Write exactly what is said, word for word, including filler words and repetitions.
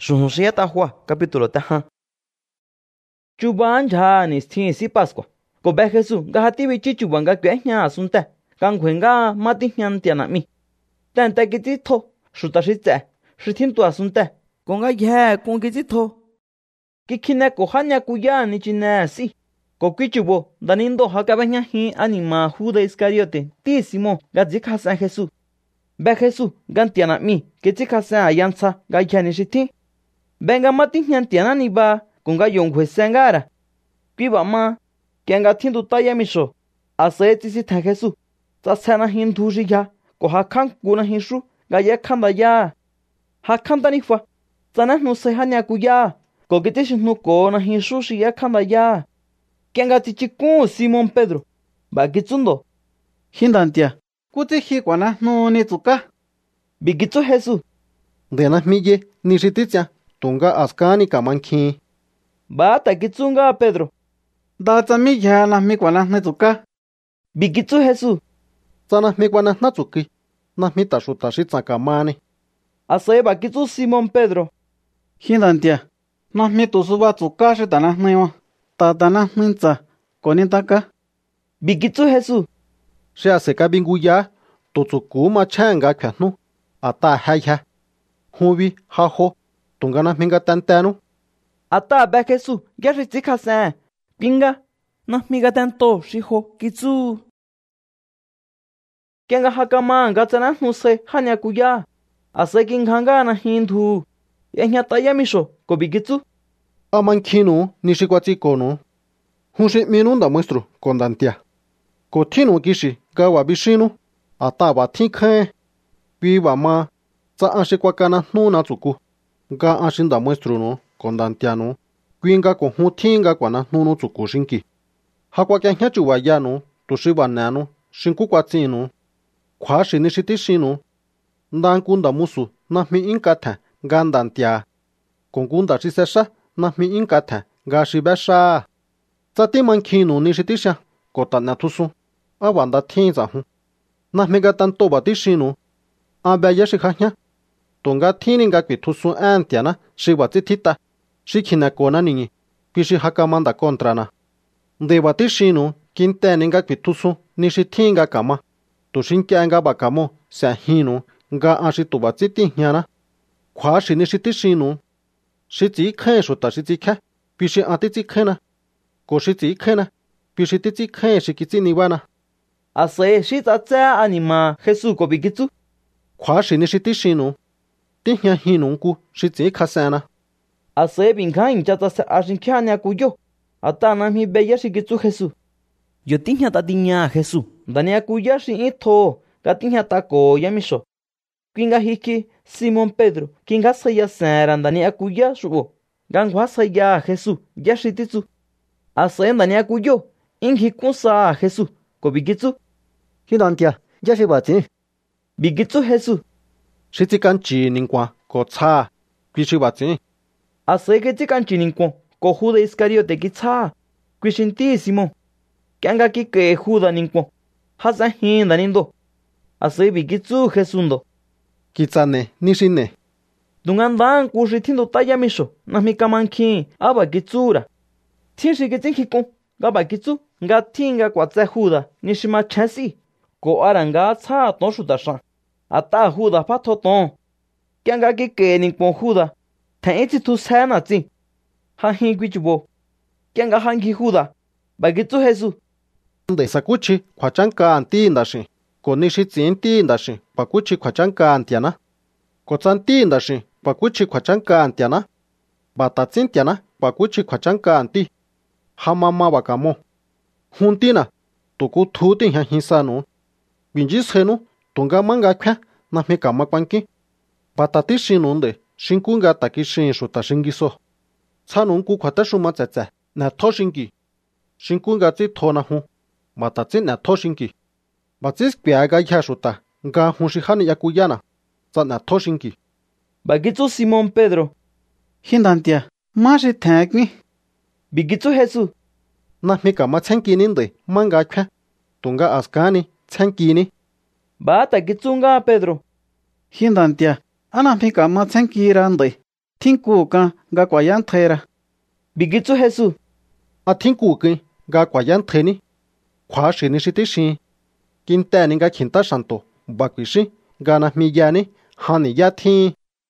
Xuxia ta Juan capítulo taja. Chuban ja ni thin si Pascua. Ko be Jesús ga hati bichi chuban ga kwe nya sunte. Kan khwen ga mati hyan tiana mi. Tan ta kiti tho, shuta shi tse, shi thin tua sunte. Ko ga ye kon kiti tho. Ki khine ko hanya kuya ni chine si. Ko kichubo danindo ha ka banya hi anima Judas Iscariote ti Simón ga jikhasan Jesús. Be Jesús gan tiana mi ke jikhasan ayansa ga yani shi thin. Benga mati hyan tiana ni ba con ga yong khwe sengara. Ki ba ma kenga thin tu ta ya mi sho. Ase ti si tha Jesús. Tsa sana hin thu shi ya ko ha khan ku na hin shu ga ye khan da ya. Ha khan ta ni fa. Tsana nu se hanya ku ya. Ko ke ti shi nu ko na hin shu shi ya khan da ya. Kenga ti chi ku Simón Pedro. Ba ki tsundo. Hindantia. Ku ti hi kwa na nu ni tsuka. Bi ki tsu Jesús. De na mi ye ni shi ti tsia. Tunga askani kamanki. Ba ta ki tsunga Pedro. Da tsa mi ya na mi kwa na ni tsuka. Bi ki tsu Jesús. Tsa na mi kwa na na tsuki. Na mi ta shu ta shi tsa kamani. Ase ba ki tsu Simón Pedro. Hindantia. Na mi tu su ba tsuka shi ta na ni wa. Ta ta na mi tsa. Ko ni ta ka. Bi ki tsu Jesús. Shi ase ka bingu ya. Tu tsuku ma changa kya nu. Ata hai ha. Hubi ha ho. Tunga na minga tantanu. Ata be Jesús ge ri jikhasan. Pinga na miga tanto shi ho ki tsu. Kenga hakama ga tsana nu se hanya ku ya. Ase kin khanga na hindu. Ye nya ta ya mi sho ko bi ki tsu. Amankinu nishi kwa tsiko nu. Hunshi minu nda muestro kondantia. Ko tinu kishi ga wa bishinu. Ata ba tinkhe. Bi wa ma. Tsa anshi kwa kana nu na tsuku. Ga anshin da muestro nu kondantia nu. Kuinga ko hu tinga kwa na nu nu tsuku shinki. Hakwa kya nya chuwa ya nu. Tushi wa na nu. Shinku kwa tsinu. Kwa shi nishi ti shinu. Ndanku nda musu. Na mi inka ta. Gandantia. Kongunda shi sesha. Na mi inka ta. Ga shi besha. Tsa ti mankinu nishi ti sha. Kota na tusu. A wanda tinza hu. Na mi ga tanto ba ti shinu. A bya ya shi khanya. Tunga tini nga kwi tusu antia na. Shi wa ti tita. Shi kina kona ningi. Kishi hakamanda kontra na. De wa ti shinu. Kinte ninga kwi tusu. Nishi tinga kama. Tushin kya nga bakamo. Sa hinu. Nga anshi tuba ti ti nyana. Kwa shi nishi ti shinu. Shi zi khen shuta shi zi khe. Pishi anti zi khen na. Ko shi zi khen na. Pishi ti zi khen shi ki zi niwa na. Ase shi tsa tsa anima Jesús ko bi ki tsu. Kwa shi nishi ti shinu. Ti hnya hinu ku shi zi khasan na. Ase bin kha incha tsa se ashin kya nya ku yo. Ata na mi be ya shi ki tsu Jesús. Yo ti hnya ta ti nya Jesús. Dania ku ya shi in tho. Ga ti hnya ta ko ya mi sho. Kinga hiki Simón Pedro. Kinga sa ya san dania ku ya shubo. Gan kwa sa ya Jesús. Ya shi ti tsu. Ase dania ku yo. In hi kun sa Jesús. Ko bi ki tsu. Hindantia. Ya shi ba zi. Bi ki tsu Jesús. Shi zi kan chi ningwa. Ko tsa. Kishi ba zi. Ase ke zi kan chi ningwa. Ko Judas Iscariote ki tsa. Kishin ti Simón. Kenga ki ke Judas ningwa. Hasa hin danindo. Ase bi ki tsu Jesús ndo. Kitsane nishi ne. Dungan dan ku shi tindu ta ya mi sho. Na mi kamankin. Aba ki tsura. Tin shi ki tin hikon. Ga ba ki tsu. Nga tinga kwa tse Judas. Nishi ma chansi. Ko ara nga tsa ton shu da shan. Ata Judas pa to ton. Kenga ki ke ningwa Judas. Ten iti tu sa na tsin. Ha hin kwi chubo. Kenga han ki Judas. Ba ki tsu Jesús. De sakuchi kwa chanka anti ndashi. Ko nishi tsinti ndashi. Pakuchi kwa chanka antiana. Ko tsanti ndashi. Pakuchi kwa chanka antiana. Bata tsintiana. Pakuchi kwa chanka anti. Hamama wakamo. Huntina. Tuku tuti hya hinsanu. Binji senu. Tunga manga kya. Na mi kama kwanki. Bata ti shinunde. Shinkunga taki shinshu ta shingiso. Tsanunku kwa tashu matsatsa. Na to shingi. Shinkunga tsi to na hu. Bata tsi na to shingi. Batsis piaga ya shuta. Nga hunshi hani yakuyana. Tsa na to shingi. Ba ki tsu Simón Pedro. Hindantia. Ma shi tangni. Bi ki tsu Jesús. Na mi kama tsanki ninde. Manga kya. Tunga askani tsanki ni. Ba ta ki tsunga Pedro. Hindantia. Ana mi kama tsanki rande. thiên cụ ca gà quả yan thề ra bị cái chú Jesus à thiên cụ cái gà quả yan thế ni khóa sĩ ni sĩ tí sĩ kinh tế ni gà khinh ta santo bà quý sĩ gà na mi ya ni hà ni ya thiên